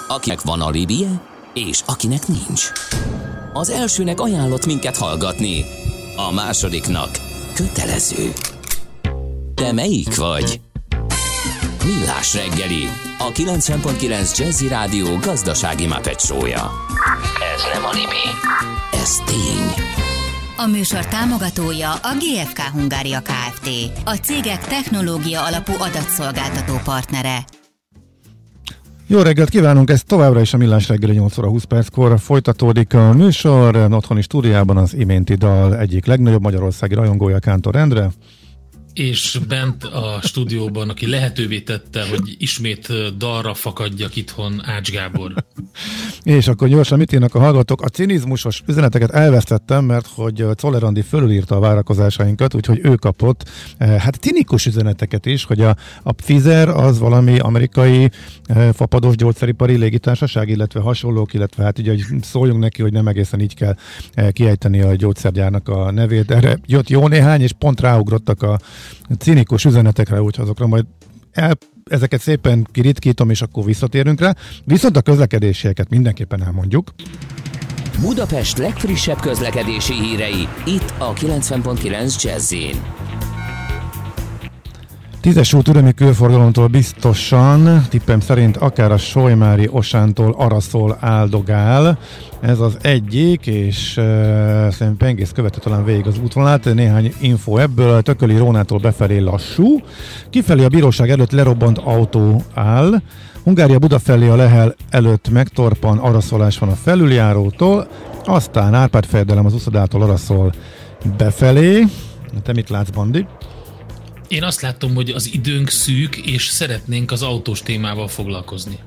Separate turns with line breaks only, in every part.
akinek van alibije, és akinek nincs. Az elsőnek ajánlott minket hallgatni, a másodiknak kötelező. Te melyik vagy? Millás reggeli, a 90.9 Jazzy Rádió gazdasági Muppet show-ja. Ez nem alibi, ez tény.
A műsor támogatója a GFK Hungária Kft. A cégek technológia alapú adatszolgáltató partnere.
Jó reggelt kívánunk, ez továbbra is a Millás reggeli 8 óra 20 perckor folytatódik a műsor. Otthoni stúdiában az iménti dal egyik legnagyobb magyarországi rajongója, Kántor Endre.
És bent a stúdióban, aki lehetővé tette, hogy ismét dalra fakadjak itthon, Ács Gábor.
És akkor gyorsan mit írnak a hallgatók? A cinizmusos üzeneteket elvesztettem, mert hogy Czoller Andi fölülírta a várakozásainkat, úgyhogy ő kapott cinikus üzeneteket is, hogy a Pfizer az valami amerikai fapados gyógyszeripari légitársaság, illetve hasonlók, illetve hát ugye szóljunk neki, hogy nem egészen így kell kiejteni a gyógyszergyárnak a nevét. Erre jött jó néhány, és pont ráugrottak a cinikus üzenetekre, úgyhogy azokra majd ezeket szépen kiritkítom, és akkor visszatérünk rá. Viszont a közlekedésieket mindenképpen elmondjuk.
Budapest legfrissebb közlekedési hírei, itt a 90.9 Jazz-in.
10-es út ürömi körforgalomtól biztosan, tippem szerint akár a Solymári Osántól Araszol áldogál. Ez az egyik, és szerintem pengész követő talán végig az útvonalát. Néhány info ebből. Tököli Rónától befelé lassú. Kifelé a bíróság előtt lerobbant autó áll. Hungária Buda felé a Lehel előtt megtorpan, araszolás van a felüljárótól. Aztán Árpád-fejedelem az Uszodától Araszol befelé. Te mit látsz, Bandi?
Én azt látom, hogy az időnk szűk, és szeretnénk az autós témával foglalkozni.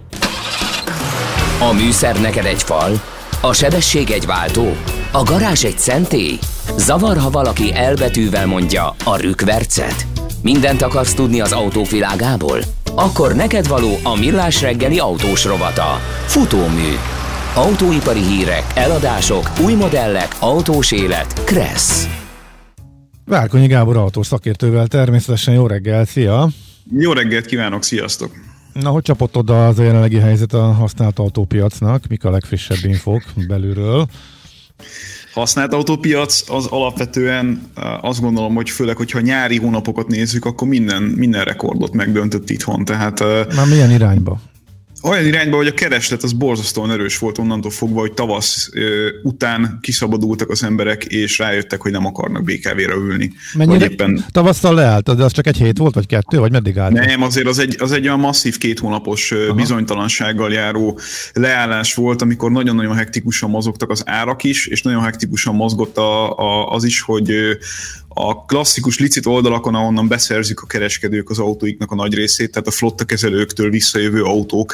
A műszer neked egy fal, a sebesség egy váltó, a garázs egy szentély. Zavar, ha valaki elbetűvel mondja a rükvercet. Mindent akarsz tudni az autóvilágából? Akkor neked való a Millás reggeli autós rovata. Futómű. Autóipari hírek, eladások, új modellek, autós élet. Kressz.
Várkonyi Gábor autós szakértővel természetesen jó reggel, szia!
Jó reggelt kívánok, sziasztok!
Na, hogy csapott oda az a jelenlegi helyzet a használt autópiacnak? Mik a legfrissebb infók belülről?
Használt autópiac az alapvetően azt gondolom, hogy főleg, hogyha nyári hónapokat nézzük, akkor minden rekordot megdöntött itthon. Tehát,
már milyen irányba?
Olyan irányba, hogy a kereslet az borzasztóan erős volt onnantól fogva, hogy tavasz után kiszabadultak az emberek, és rájöttek, hogy nem akarnak BKV-re ülni.
Mennyire éppen... tavasszal leállt, de az csak egy hét volt, vagy 2, vagy meddig állt?
Nem, azért az egy olyan masszív 2 hónapos bizonytalansággal járó leállás volt, amikor nagyon-nagyon hektikusan mozogtak az árak is, és nagyon hektikusan mozgott az is, hogy a klasszikus licit oldalakon, ahonnan beszerzik a kereskedők az autóiknak a nagy részét, tehát a flottakezelőktől visszajövő autók,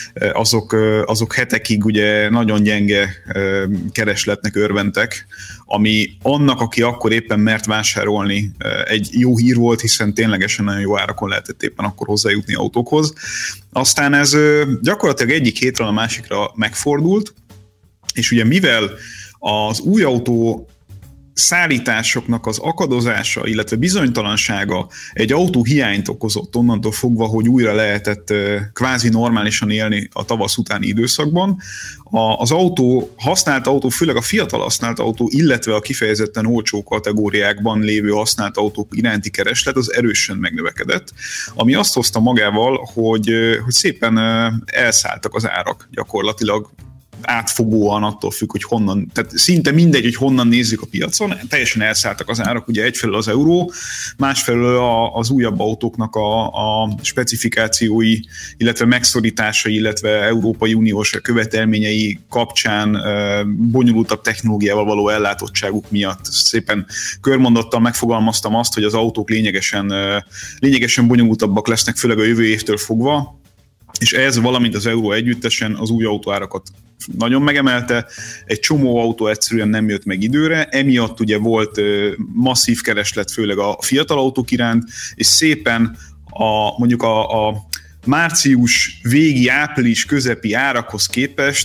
azok hetekig ugye nagyon gyenge keresletnek örventek, ami annak, aki akkor éppen mert vásárolni, egy jó hír volt, hiszen ténylegesen nagyon jó árakon lehetett éppen akkor hozzájutni autókhoz. Aztán ez gyakorlatilag egyik hétről a másikra megfordult, és ugye mivel az új autó szállításoknak az akadozása, illetve bizonytalansága egy autó hiányt okozott onnantól fogva, hogy újra lehetett kvázi normálisan élni a tavasz utáni időszakban. Az használt autó, főleg a fiatal használt autó, illetve a kifejezetten olcsó kategóriákban lévő használt autók iránti kereslet az erősen megnövekedett, ami azt hozta magával, hogy szépen elszálltak az árak gyakorlatilag, átfogóan attól függ, hogy honnan, tehát szinte mindegy, hogy honnan nézzük a piacon, teljesen elszálltak az árak, ugye egyfelől az euró, másfelől az újabb autóknak a specifikációi, illetve megszorításai, illetve Európai Uniós követelményei kapcsán bonyolultabb technológiával való ellátottságuk miatt szépen körmondattal megfogalmaztam azt, hogy az autók lényegesen bonyolultabbak lesznek, főleg a jövő évtől fogva, és ez, valamint az euró együttesen az új autóárakat nagyon megemelte, egy csomó autó egyszerűen nem jött meg időre, emiatt ugye volt masszív kereslet, főleg a fiatal autók iránt, és szépen mondjuk a március végi, április közepi árakhoz képest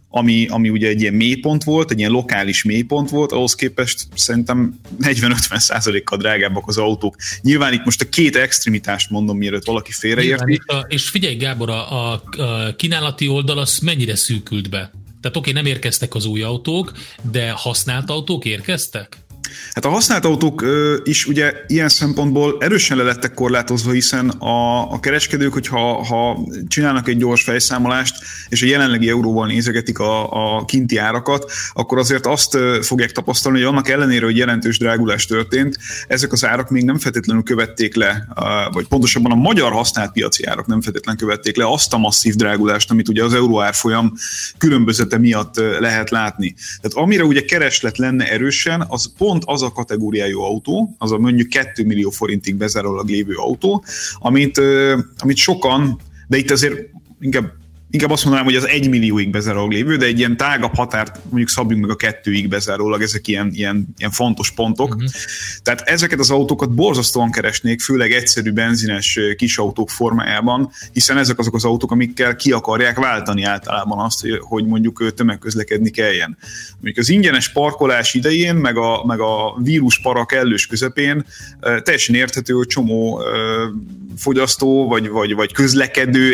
ami ugye egy ilyen mélypont volt, egy ilyen lokális mélypont volt, ahhoz képest szerintem 40-50%-kal drágábbak az autók. Nyilván itt most a két extremitást mondom, mielőtt valaki félreérti.
És figyelj Gábor, a kínálati oldal az mennyire szűkült be? Tehát oké, nem érkeztek az új autók, de használt autók érkeztek?
Hát a használt autók is ugye ilyen szempontból erősen le lettek korlátozva, hiszen a kereskedők, hogyha csinálnak egy gyors fejszámolást, és a jelenlegi euróval nézegetik a kinti árakat, akkor azért azt fogják tapasztalni, hogy annak ellenére, hogy jelentős drágulás történt, ezek az árak még nem feltétlenül követték le, vagy pontosabban a magyar használt piaci árak nem feltétlenül követték le azt a masszív drágulást, amit ugye az euró árfolyam különbözete miatt lehet látni. Tehát amire ugye kereslet lenne erősen, az pont az a kategóriájú autó, az a mondjuk 2 millió forintig bezárólag lévő autó, amit sokan, de itt azért inkább azt mondanám, hogy az 1 millióig bezárólag lévő, de egy ilyen tágabb határt mondjuk szabjunk meg a 2-ig bezárólag, ezek ilyen fontos pontok. Tehát ezeket az autókat borzasztóan keresnék, főleg egyszerű benzines kis autók formájában, hiszen ezek azok az autók, amikkel ki akarják váltani általában azt, hogy mondjuk tömegközlekedni kelljen. Mondjuk az ingyenes parkolás idején, meg a víruspara kellős közepén teljesen érthető, hogy csomó fogyasztó, vagy közlekedő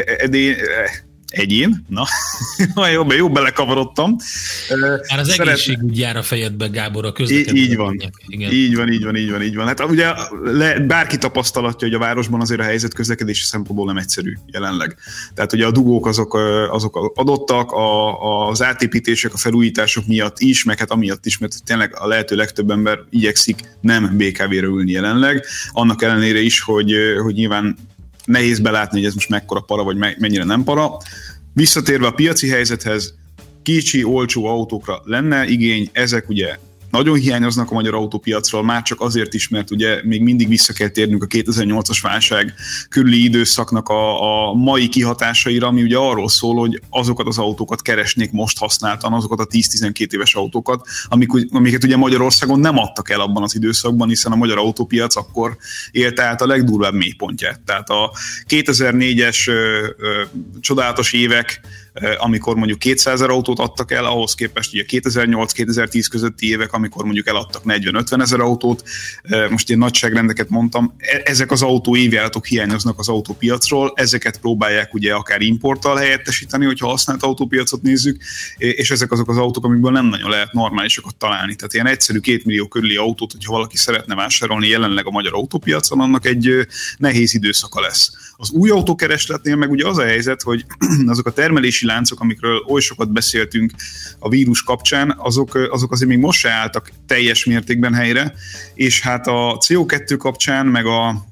egyén, na, jó belekavarodtam.
Már az egészségügy jár a fejedbe, Gábor, a közlekedő.
Így van. Így van. Hát ugye bárki tapasztalatja, hogy a városban azért a helyzet közlekedési szempontból nem egyszerű jelenleg. Tehát ugye a dugók azok adottak, az átépítések, a felújítások miatt is, meg hát amiatt is, mert tényleg a lehető legtöbb ember igyekszik nem BKV-re ülni jelenleg. Annak ellenére is, hogy nyilván nehéz belátni, hogy ez most mekkora para, vagy mennyire nem para. Visszatérve a piaci helyzethez, kicsi, olcsó autókra lenne igény, ezek ugye nagyon hiányoznak a magyar autópiacról, már csak azért is, mert ugye még mindig vissza kell térnünk a 2008-as válság körüli időszaknak a mai kihatásaira, ami ugye arról szól, hogy azokat az autókat keresnék most használtan, azokat a 10-12 éves autókat, amiket ugye Magyarországon nem adtak el abban az időszakban, hiszen a magyar autópiac akkor élte át a legdurvább mélypontját. Tehát a 2004-es csodálatos évek, amikor mondjuk 200 000 autót adtak el, ahhoz képest ugye 2008-2010 közötti évek, amikor mondjuk eladtak 40-50 ezer autót, most én nagyságrendeket mondtam, ezek az autó évjáratok hiányoznak az autópiacról, ezeket próbálják ugye akár importtal helyettesíteni, hogyha használt autópiacot nézzük, és ezek azok az autók, amikből nem nagyon lehet normálisokat találni. Tehát ilyen egyszerű 2 millió körüli autót, hogyha valaki szeretne vásárolni jelenleg a magyar autópiacon, annak egy nehéz időszaka lesz. Az új autókeresletnél meg ugye az a helyzet, hogy azok a termelési láncok, amikről oly sokat beszéltünk a vírus kapcsán, azok azért még most se álltak teljes mértékben helyre, és hát a CO2 kapcsán, meg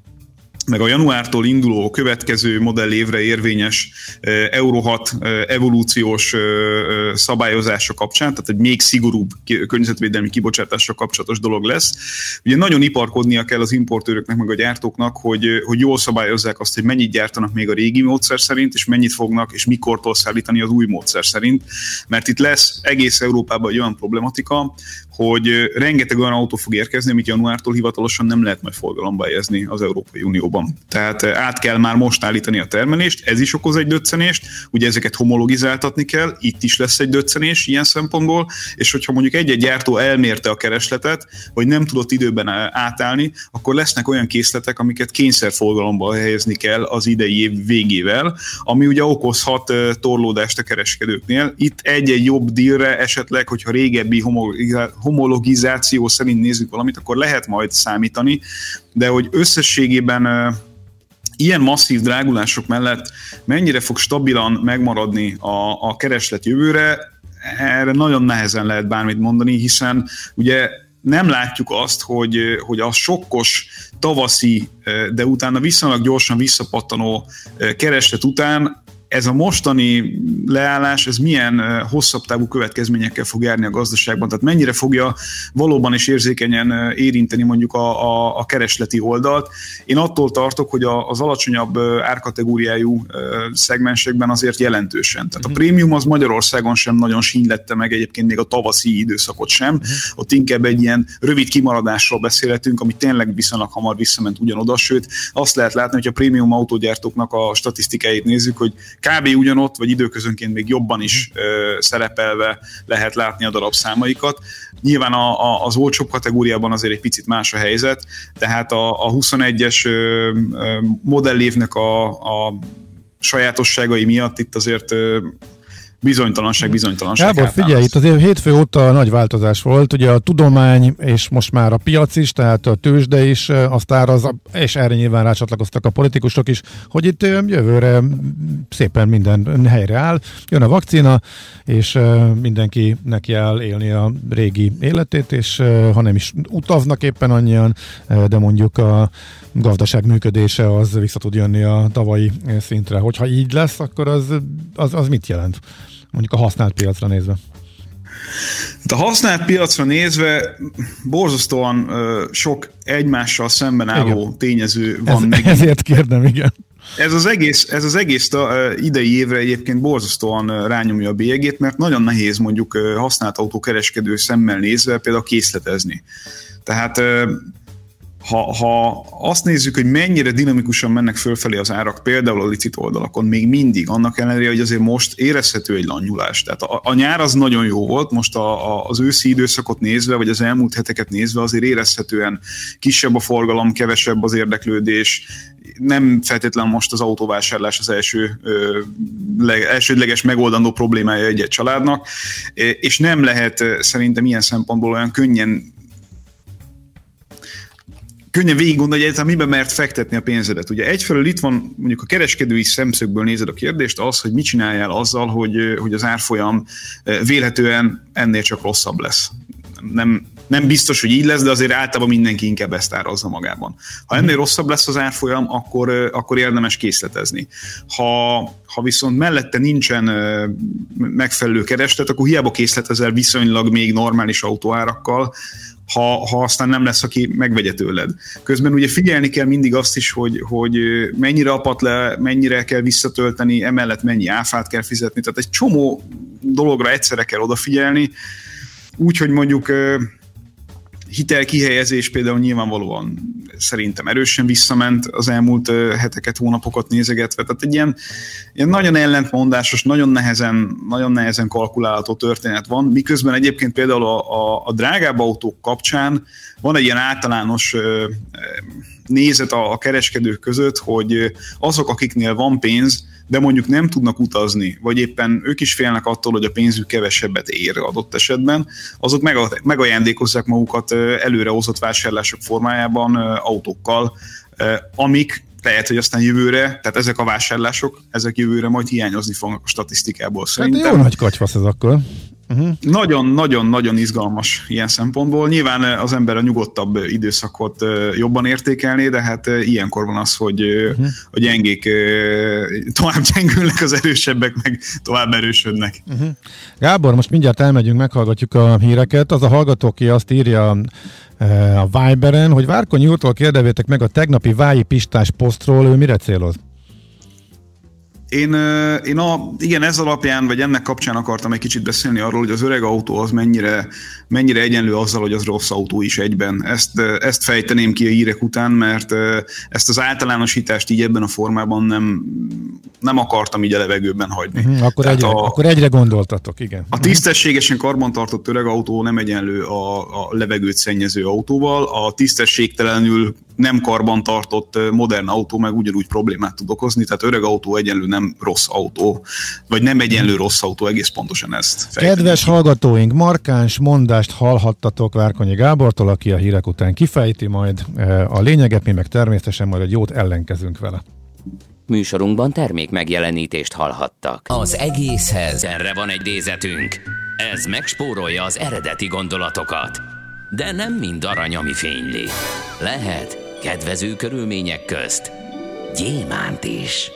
a januártól induló következő modellévre érvényes Euro 6 evolúciós szabályozása kapcsán, tehát egy még szigorúbb környezetvédelmi kibocsátásra kapcsolatos dolog lesz. Ugye nagyon iparkodnia kell az importőröknek, meg a gyártóknak, hogy jól szabályozzák azt, hogy mennyit gyártanak még a régi módszer szerint, és mennyit fognak, és mikortól szállítani az új módszer szerint, mert itt lesz egész Európában egy olyan problematika, hogy rengeteg olyan autó fog érkezni, amit januártól hivatalosan nem lehet majd forgalomba helyezni az Európai Unióban. Tehát át kell már most állítani a termelést, ez is okoz egy döccenést, ugye ezeket homologizáltatni kell, itt is lesz egy döccenés ilyen szempontból, és hogyha mondjuk egy-egy gyártó elmérte a keresletet, vagy nem tudott időben átállni, akkor lesznek olyan készletek, amiket kényszerforgalomba helyezni kell az idei év végével, ami ugye okozhat torlódást a kereskedőknél. Itt egy-egy jobb dílre esetleg, hogyha régebbi homologizáció szerint nézzük valamit, akkor lehet majd számítani, de hogy összességében ilyen masszív drágulások mellett mennyire fog stabilan megmaradni a kereslet jövőre, erre nagyon nehezen lehet bármit mondani, hiszen ugye nem látjuk azt, hogy a sokkos tavaszi, de utána viszonylag gyorsan visszapattanó kereslet után ez a mostani leállás, ez milyen hosszabb távú következményekkel fog járni a gazdaságban, tehát mennyire fogja valóban is érzékenyen érinteni mondjuk a keresleti oldalt. Én attól tartok, hogy az alacsonyabb árkategóriájú szegmensekben azért jelentősen. Tehát a prémium az Magyarországon sem nagyon sínylette meg egyébként még a tavaszi időszakot sem. Ott inkább egy ilyen rövid kimaradásról beszélhetünk, ami tényleg viszonylag hamar visszament ugyanoda, sőt azt lehet látni, hogy a prémium autógyártóknak a statisztikáit nézzük, hogy kb. Ugyanott, vagy időközönként még jobban is szerepelve lehet látni a darabszámaikat. Nyilván az olcsóbb kategóriában azért egy picit más a helyzet, tehát a 21-es modellévnek a sajátosságai miatt itt azért bizonytalanság.
Gábor, figyelj, itt azért hétfő óta nagy változás volt, ugye a tudomány és most már a piac is, tehát a tőzsde is azt áraz, és erre nyilván rácsatlakoztak a politikusok is, hogy itt jövőre szépen minden helyre áll, jön a vakcina, és mindenki neki áll élni a régi életét, és ha nem is utaznak éppen annyian, de mondjuk a gazdaság működése az vissza tud jönni a tavalyi szintre. Hogyha így lesz, akkor az mit jelent? Mondjuk a használt piacra nézve.
A használt piacra nézve borzasztóan sok egymással szemben álló tényező van meg.
Ezért kérdem, igen.
Ez az egész idei évre egyébként borzasztóan rányomja a bélyegét, mert nagyon nehéz mondjuk használt autókereskedő szemmel nézve például készletezni. Tehát ha azt nézzük, hogy mennyire dinamikusan mennek fölfelé az árak, például a licit oldalakon, még mindig, annak ellenére, hogy azért most érezhető egy lannyulás. Tehát a nyár az nagyon jó volt, most az őszi időszakot nézve, vagy az elmúlt heteket nézve azért érezhetően kisebb a forgalom, kevesebb az érdeklődés, nem feltétlenül most az autóvásárlás az elsődleges megoldandó problémája egy családnak, és nem lehet szerintem ilyen szempontból olyan könnyen végig gondolni, hogy egyáltalán miben mert fektetni a pénzedet. Ugye egyfelől itt van mondjuk a kereskedői szemszögből nézed a kérdést, az, hogy mit csináljál azzal, hogy az árfolyam vélhetően ennél csak rosszabb lesz. Nem biztos, hogy így lesz, de azért általában mindenki inkább ezt árazza magában. Ha ennél rosszabb lesz az árfolyam, akkor érdemes készletezni. Ha viszont mellette nincsen megfelelő kereslet, akkor hiába készletezel viszonylag még normális autóárakkal, ha aztán nem lesz, aki megvegye tőled. Közben ugye figyelni kell mindig azt is, hogy mennyire apat le, mennyire kell visszatölteni, emellett mennyi áfát kell fizetni, tehát egy csomó dologra egyszerre kell odafigyelni, úgyhogy mondjuk hitelkihelyezés például nyilvánvalóan szerintem erősen visszament az elmúlt heteket, hónapokat nézegetve. Tehát egy ilyen nagyon ellentmondásos, nagyon nehezen kalkulálható történet van, miközben egyébként például a drágább autók kapcsán van egy ilyen általános nézet a kereskedők között, hogy azok, akiknél van pénz, de mondjuk nem tudnak utazni, vagy éppen ők is félnek attól, hogy a pénzük kevesebbet ér adott esetben, azok megajándékozzák magukat előrehozott vásárlások formájában autókkal, amik lehet, hogy aztán jövőre, tehát ezek a vásárlások, ezek jövőre majd hiányozni fognak a statisztikából szerintem.
Hát jó nagy katyvasz ez akkor.
Nagyon-nagyon izgalmas ilyen szempontból. Nyilván az ember a nyugodtabb időszakot jobban értékelné, de hát ilyenkor van az, hogy a gyengék tovább gyengülnek, az erősebbek meg tovább erősödnek.
Gábor, most mindjárt elmegyünk, meghallgatjuk a híreket. Az a hallgató, aki azt írja a Viberen, hogy Várkonyi úrtól kérdezzétek meg a tegnapi Vályi Pistás posztról, ő mire céloz?
Igen, ez alapján, vagy ennek kapcsán akartam egy kicsit beszélni arról, hogy az öreg autó az mennyire egyenlő azzal, hogy az rossz autó is egyben. Ezt fejteném ki a hírek után, mert ezt az általánosítást így ebben a formában nem akartam így a levegőben hagyni.
Akkor egyre gondoltatok, igen.
A tisztességesen karbantartott öreg autó nem egyenlő a levegőt szennyező autóval, a tisztességtelenül nem karbantartott modern autó meg ugyanúgy problémát tud okozni, tehát öreg autó egyenlő nem rossz autó, vagy nem egyenlő rossz autó, egész pontosan ezt fejteni.
Kedves hallgatóink, markáns mondást hallhattatok Várkonyi Gábortól, aki a hírek után kifejti majd a lényeget, mi meg természetesen majd egy jót ellenkezünk vele.
Műsorunkban termék megjelenítést hallhattak. Az egészhez erre van egy nézetünk. Ez megspórolja az eredeti gondolatokat. De nem mind arany, ami fényli. Lehet kedvező körülmények közt gyémánt is.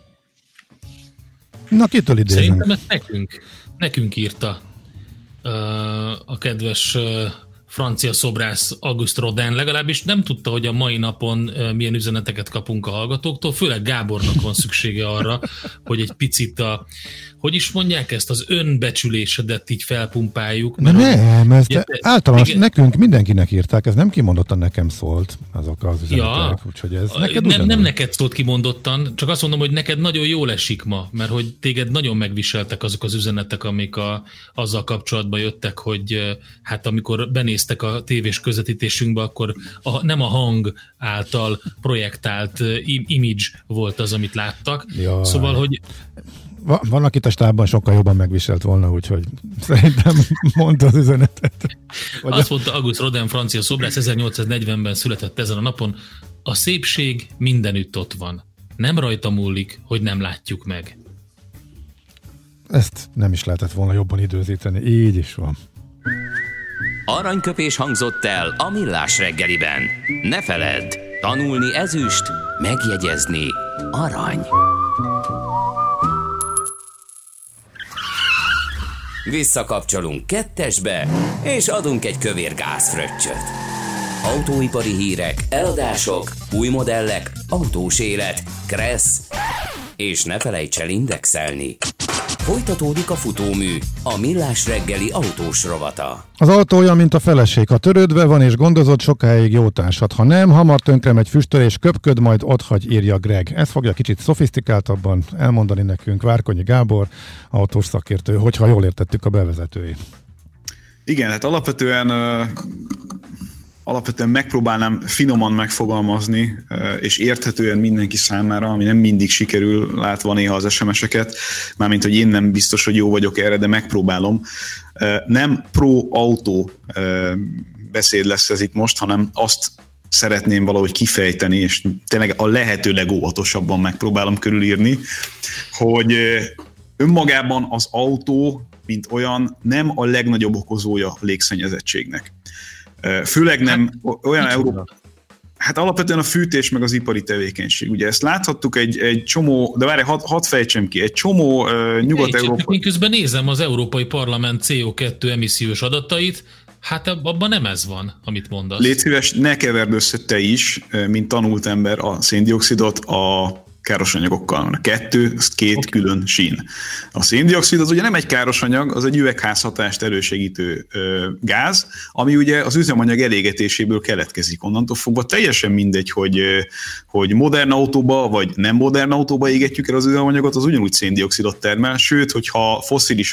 Na, kitől idézünk?
Szerintem ezt nekünk írta a kedves francia szobrász Auguste Rodin, legalábbis nem tudta, hogy a mai napon milyen üzeneteket kapunk a hallgatóktól, főleg Gábornak van szüksége arra, hogy egy picit hogy is mondják ezt, az önbecsülésedet így felpumpáljuk.
De nem, ezt általános nekünk mindenkinek írták, ez nem kimondottan nekem szólt azok az üzenetek, úgyhogy ez neked
nem neked szólt kimondottan, csak azt mondom, hogy neked nagyon jól esik ma, mert hogy téged nagyon megviseltek azok az üzenetek, amik azzal kapcsolatban jöttek, hogy hát amikor benéztek a tévés közvetítésünkbe, akkor nem a hang által projektált image volt az, amit láttak. Jaj. Szóval, hogy
vannak itt a stábban sokkal jobban megviselt volna, úgyhogy szerintem mondta az üzenetet.
Azt mondta Auguste Rodin, francia szobrász, 1840-ben született ezen a napon: a szépség mindenütt ott van. Nem rajta múlik, hogy nem látjuk meg.
Ezt nem is lehetett volna jobban időzíteni, így is van.
Aranyköpés hangzott el a Millás reggeliben. Ne feledd, tanulni ezüst, megjegyezni arany. Visszakapcsolunk 2-esbe, és adunk egy kövér gázfröccsöt. Autóipari hírek, eladások, új modellek, autós élet, kressz, és ne felejts el indexelni. Folytatódik a futómű, a Millás reggeli autós rovata.
Az autó olyan, mint a feleség. Ha törődve van és gondozott, sokáig jó társad. Ha nem, hamar tönkre megy, füstöl és köpköd, majd otthagy, írja Greg. Ezt fogja kicsit szofisztikáltabban elmondani nekünk Várkonyi Gábor, autós szakértő, hogyha jól értettük a bevezetői.
Igen, hát alapvetően megpróbálnám finoman megfogalmazni, és érthetően mindenki számára, ami nem mindig sikerül, látva néha az SMS-eket, mármint, hogy én nem biztos, hogy jó vagyok erre, de megpróbálom. Nem pro-autó beszéd lesz ez itt most, hanem azt szeretném valahogy kifejteni, és tényleg a lehető legóvatosabban megpróbálom körülírni, hogy önmagában az autó, mint olyan, nem a legnagyobb okozója a légszennyezettségnek. Főleg nem olyan Európa. Hát alapvetően a fűtés meg az ipari tevékenység. Ugye ezt láthattuk egy csomó, de várj, hadd fejtsem ki, egy csomó Nyugat-Európa.
Miközben nézem az Európai Parlament CO2 emissziós adatait, hát abban nem ez van, amit mondasz.
Légy szíves, ne keverd össze te is, mint tanult ember, a széndioxidot a káros anyagokkal. A kettő, az két külön sín. A széndioxid az ugye nem egy káros anyag, az egy üvegházhatást elősegítő gáz, ami ugye az üzemanyag elégetéséből keletkezik. Onnantól fogva teljesen mindegy, hogy modern autóba vagy nem modern autóba égetjük el az üzemanyagot, az ugyanúgy széndioxidot termel, sőt, hogyha fosszilis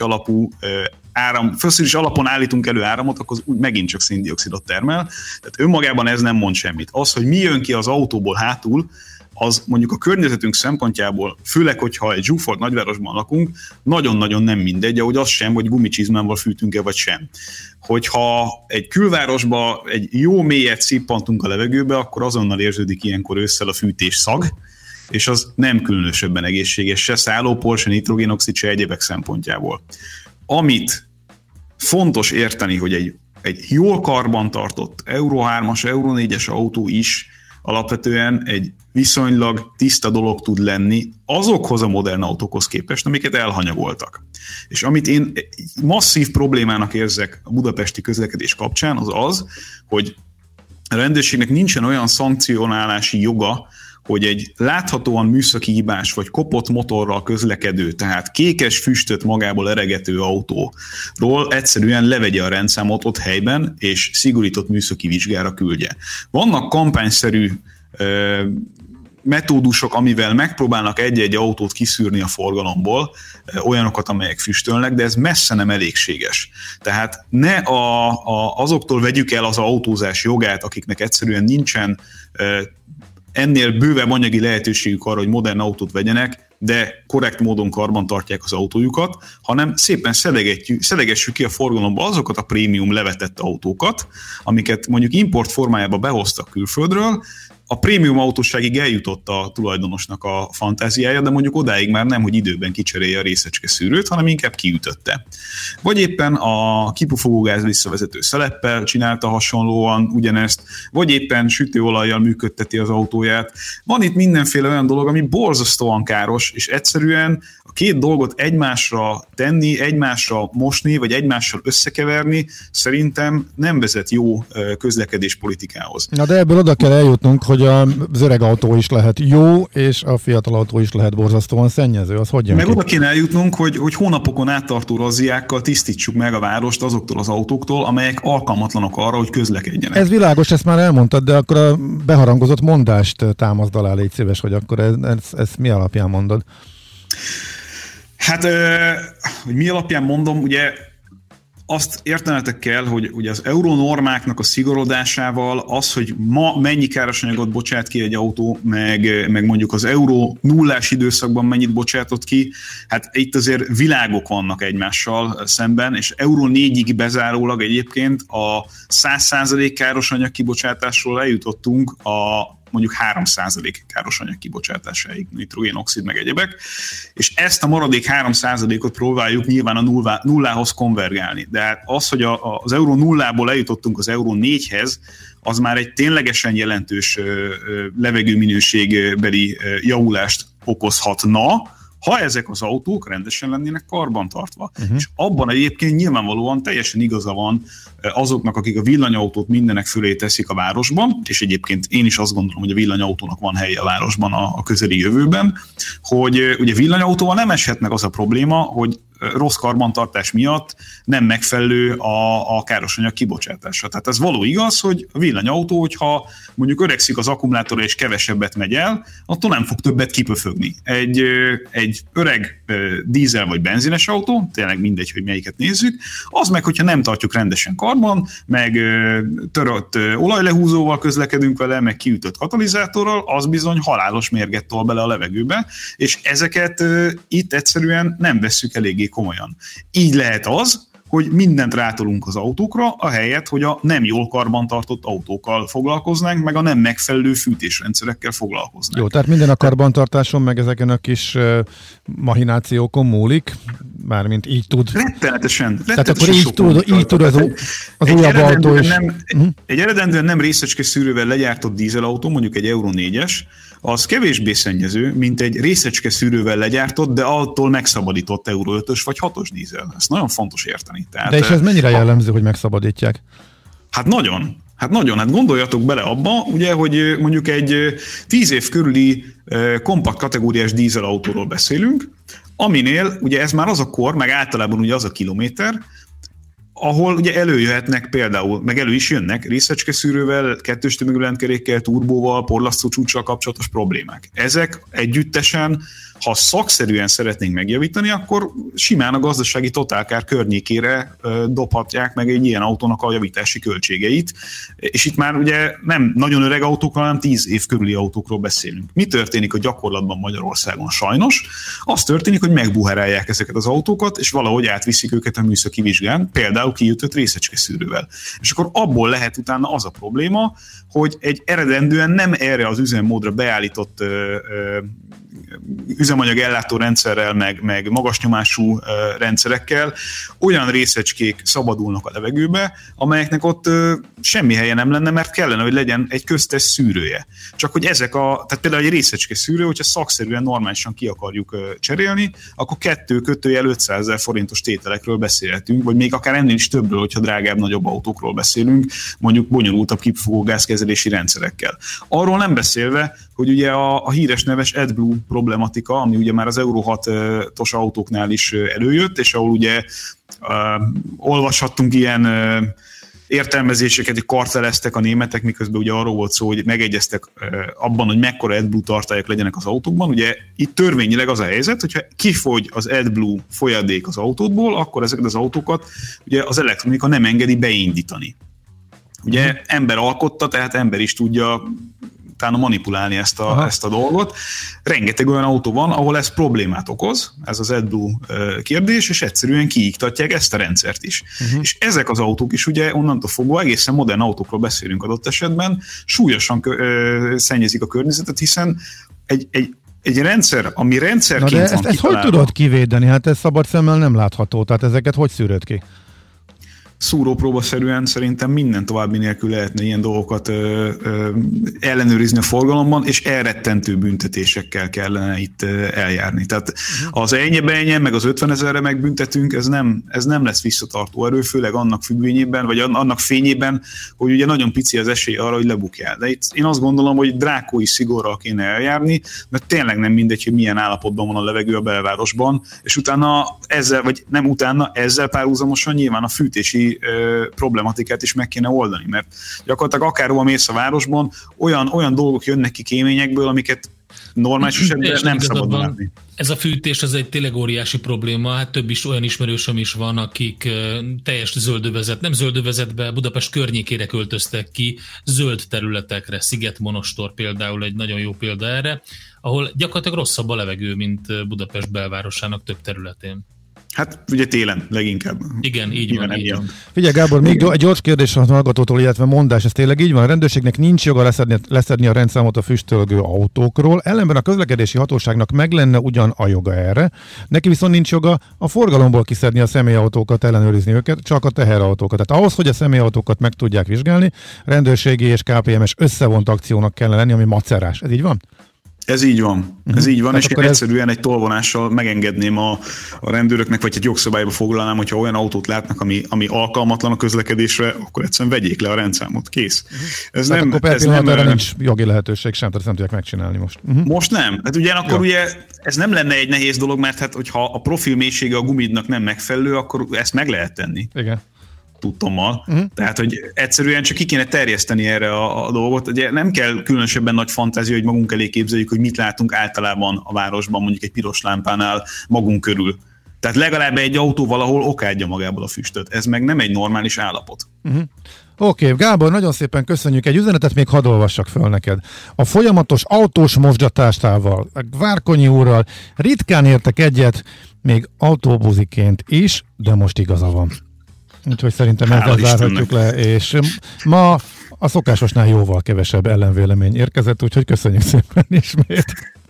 alapon állítunk elő áramot, akkor úgy megint csak széndioxidot termel. Tehát önmagában ez nem mond semmit. Az, hogy mi jön ki az autóból hátul, az mondjuk a környezetünk szempontjából, főleg, hogyha egy zsúfolt nagyvárosban lakunk, nagyon-nagyon nem mindegy, ahogy az sem, hogy gumicsizmával fűtünk-e vagy sem. Hogyha egy külvárosba egy jó mélyet szippantunk a levegőbe, akkor azonnal érződik ilyenkor ősszel a fűtés szag, és az nem különösebben egészséges, se szállópor, se nitrogénoxid, se egyébek szempontjából. Amit fontos érteni, hogy egy jól karbantartott Euro 3-as, Euro 4-es autó is alapvetően egy viszonylag tiszta dolog tud lenni azokhoz a modern autókhoz képest, amiket elhanyagoltak. És amit én masszív problémának érzek a budapesti közlekedés kapcsán, az, hogy a rendőrségnek nincsen olyan szankcionálási joga, hogy egy láthatóan műszaki hibás vagy kopott motorral közlekedő, tehát kékes füstöt magából eregető autóról egyszerűen levegye a rendszámot ott helyben, és szigorított műszaki vizsgára küldje. Vannak kampányszerű metódusok, amivel megpróbálnak egy-egy autót kiszűrni a forgalomból, olyanokat, amelyek füstölnek, de ez messze nem elégséges. Tehát ne azoktól vegyük el az autózás jogát, akiknek egyszerűen nincsen ennél bővebb anyagi lehetőségük arra, hogy modern autót vegyenek, de korrekt módon karban tartják az autójukat, hanem szépen szedegessük ki a forgalomba azokat a prémium levetett autókat, amiket mondjuk import formájába behoztak külföldről. A prémium autóságig eljutott a tulajdonosnak a fantáziája, de mondjuk odáig már nem, hogy időben kicserélje a részecske szűrőt, hanem inkább kiütötte. Vagy éppen a kipufogógáz visszavezető szeleppel csinálta hasonlóan ugyanezt, vagy éppen sütőolajjal működteti az autóját. Van itt mindenféle olyan dolog, ami borzasztóan káros, és egyszerűen a két dolgot egymásra tenni, egymásra mosni, vagy egymással összekeverni szerintem nem vezet jó közlekedéspolitikához.
Na de ebből oda kell eljutnunk, hogy az öreg autó is lehet jó, és a fiatal autó is lehet borzasztóan szennyező. Az hogy jön
meg
ki?
oda kéne eljutnunk, hogy hónapokon áttartó razziákkal tisztítsuk meg a várost azoktól az autóktól, amelyek alkalmatlanok arra, hogy közlekedjenek.
Ez világos, ezt már elmondtad, de akkor a beharangozott mondást támaszd alá, légy szíves, hogy akkor ezt mi alapján mondod?
Hát, hogy mi alapján mondom, ugye azt értenetek kell, hogy ugye az euronormáknak a szigorodásával az, hogy ma mennyi károsanyagot bocsát ki egy autó, meg mondjuk az euró nullás időszakban mennyit bocsátott ki, hát itt azért világok vannak egymással szemben, és euró 4-ig bezárólag egyébként a 100% károsanyag kibocsátásról eljutottunk a mondjuk 3% károsanyag kibocsátásáig, nitrogénoxid meg egyebek, és ezt a maradék 3%-ot próbáljuk nyilván a nullához konvergálni. De hát az, hogy az euró nullából eljutottunk az euró 4-hez, az már egy ténylegesen jelentős levegőminőségbeli javulást okozhatna, ha ezek az autók rendesen lennének karbantartva. És abban egyébként nyilvánvalóan teljesen igaza van azoknak, akik a villanyautót mindenek fölé teszik a városban, és egyébként én is azt gondolom, hogy a villanyautónak van helye a városban a közeli jövőben, hogy ugye villanyautóval nem eshetnek az a probléma, hogy rossz karbantartás miatt nem megfelelő a károsanyag kibocsátása. Tehát ez való igaz, hogy a villanyautó, hogyha mondjuk öregszik az akkumulátora és kevesebbet megy el, attól nem fog többet kipöfögni. Egy öreg dízel vagy benzines autó, tényleg mindegy, hogy melyiket nézzük, az meg, hogyha nem tartjuk rendesen karban, meg törött olajlehúzóval közlekedünk vele, meg kiütött katalizátorral, az bizony halálos mérget tol bele a levegőbe, és ezeket itt egyszerűen nem vesszük eléggé komolyan. Így lehet az, hogy mindent rátolunk az autókra, ahelyett, hogy a nem jól karbantartott autókkal foglalkoznánk, meg a nem megfelelő fűtésrendszerekkel foglalkoznánk.
Jó, tehát minden a karbantartáson, meg ezeken a kis mahinációkon múlik, mármint így tud.
Rettenetesen.
Tehát akkor így tud az újabb autó is.
Egy eredendően nem részecske szűrővel legyártott dízelautó, mondjuk egy Euro 4-es, az kevésbé szennyező, mint egy részecske szűrővel legyártott, de attól megszabadított Euro 5-ös vagy 6-os dízel. Ezt nagyon fontos érteni. Tehát,
de és ez mennyire jellemző, hogy megszabadítják?
Hát nagyon. Hát gondoljatok bele abba, ugye, hogy mondjuk egy 10 év körüli kompakt kategóriás dízelautóról beszélünk, aminél ugye ez már az a kor, meg általában ugye az a kilométer, ahol ugye előjöhetnek például, meg elő is jönnek részecskeszűrővel, kettős tömegű lentkerékkel, turbóval, porlasztó csúccsal kapcsolatos problémák. Ezek együttesen, ha szakszerűen szeretnénk megjavítani, akkor simán a gazdasági totálkár környékére dobhatják meg egy ilyen autónak a javítási költségeit. És itt már ugye nem nagyon öreg autókról, hanem 10 év körüli autókról beszélünk. Mi történik a gyakorlatban Magyarországon sajnos? Az történik, hogy megbuherálják ezeket az autókat, és valahogy átviszik őket a műszaki vizsgán, például kiütött részecskeszűrővel. És akkor abból lehet utána az a probléma, hogy egy eredendően nem erre az üzemmódra beállított üzemanyag ellátó rendszerrel, meg magas nyomású rendszerekkel olyan részecskék szabadulnak a levegőbe, amelyeknek ott semmi helye nem lenne, mert kellene, hogy legyen egy köztes szűrője. Csak hogy tehát például egy részecske szűrő, hogyha szakszerűen normálisan ki akarjuk cserélni, akkor 500 000 forintos tételekről beszélhetünk, vagy még akár ennél is többről, hogyha drágább, nagyobb autókról beszélünk, mondjuk bonyolultabb kipufogógázkezelési rendszerekkel. Arról nem beszélve, hogy ugye a híres neves AdBlue problematika, ami ugye már az Euro 6-os autóknál is előjött, és ahol ugye olvashattunk ilyen értelmezéseket, hogy karteleztek a németek, miközben ugye arról volt szó, hogy megegyeztek abban, hogy mekkora AdBlue tartályok legyenek az autókban. Ugye itt törvényileg az a helyzet, hogyha kifogy az AdBlue folyadék az autódból, akkor ezeket az autókat ugye az elektronika nem engedi beindítani. Ugye ember alkotta, tehát ember is tudja utána manipulálni ezt a dolgot. Rengeteg olyan autó van, ahol ez problémát okoz, ez az AdBlue kérdés, és egyszerűen kiiktatják ezt a rendszert is. És ezek az autók is ugye onnantól fogva, egészen modern autókról beszélünk adott esetben, súlyosan szennyezik a környezetet, hiszen egy rendszer, ami rendszerként van
kitalálva. Ezt hogy tudod kivédeni? Hát ez szabad szemmel nem látható, tehát ezeket hogy szűröd ki?
szúrópróbaszerűen szerintem minden további nélkül lehetne ilyen dolgokat ellenőrizni a forgalomban, és elrettentő büntetésekkel kellene itt eljárni. Tehát az ennyi, meg az 50 000-re megbüntetünk, ez nem lesz visszatartó erő, főleg annak függvényében, vagy annak fényében, hogy ugye nagyon pici az esély arra, hogy lebukjál. De itt én azt gondolom, hogy drákói szigorral kéne eljárni, mert tényleg nem mindegy, hogy milyen állapotban van a levegő a belvárosban, és utána ezzel, vagy nem utána, ezzel párhuzamosan nyilván a fűtési problematikát is meg kéne oldani, mert gyakorlatilag akárhova mész a városban, olyan dolgok jönnek ki kéményekből, amiket normális esetben nem szabad látni.
Ez a fűtés, ez egy tényleg óriási probléma, hát több is olyan ismerősöm is van, akik teljes zöldövezet, nem zöldövezetbe, Budapest környékére költöztek ki, zöld területekre, Szigetmonostor például egy nagyon jó példa erre, ahol gyakorlatilag rosszabb a levegő, mint Budapest belvárosának több területén.
Hát ugye télen leginkább.
Igen, így van.
Figyelj Gábor, még egy gyors kérdés a hallgatótól, illetve mondás, ez tényleg így van? A rendőrségnek nincs joga leszedni a rendszámot a füstölgő autókról, ellenben a közlekedési hatóságnak meg lenne ugyan a joga erre, neki viszont nincs joga a forgalomból kiszedni a személyautókat, ellenőrizni őket, csak a teherautókat. Tehát ahhoz, hogy a személyautókat meg tudják vizsgálni, rendőrségi és KPMS összevont akciónak kellene lenni, ami macerás. Ez így van?
Ez így van, és egyszerűen egy tolvonással megengedném a rendőröknek, vagy egy jogszabályba foglalnám, hogyha olyan autót látnak, ami alkalmatlan a közlekedésre, akkor egyszerűen vegyék le a rendszámot, kész. Ez
nem, akkor per pillanatra nincs jogi lehetőség sem, tehát nem tudják megcsinálni most.
Most nem. Hát ugyanakkor ugye ez nem lenne egy nehéz dolog, mert hát hogyha a profil mélysége a gumidnak nem megfelelő, akkor ezt meg lehet tenni.
Igen.
Tudtommal. Tehát, hogy egyszerűen csak ki kéne terjeszteni erre a dolgot. Ugye nem kell különösebben nagy fantázia, hogy magunk elé képzeljük, hogy mit látunk általában a városban, mondjuk egy piros lámpánál magunk körül. Tehát legalább egy autó valahol okádja magából a füstöt. Ez meg nem egy normális állapot.
Oké, Gábor, nagyon szépen köszönjük. Egy üzenetet még hadd olvassak föl neked. A folyamatos autós mosdatástával, Várkonyi úrral ritkán értek egyet, még autóbuziként is, de most igaza van. Úgyhogy szerintem ezzel zárhatjuk le, és ma a szokásosnál jóval kevesebb ellenvélemény érkezett, úgyhogy köszönjük szépen ismét,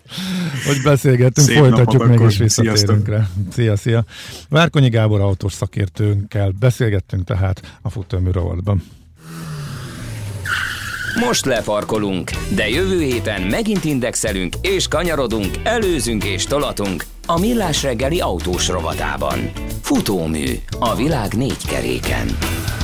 hogy beszélgettünk,
szép
folytatjuk meg és visszatérünk rá. Szia! Várkonyi Gábor autós szakértőnkkel beszélgettünk tehát a Futómű rovatban.
Most lefarkolunk, de jövő héten megint indexelünk és kanyarodunk, előzünk és tolatunk a Millás reggeli autós rovatában. Futómű, a világ 4 keréken.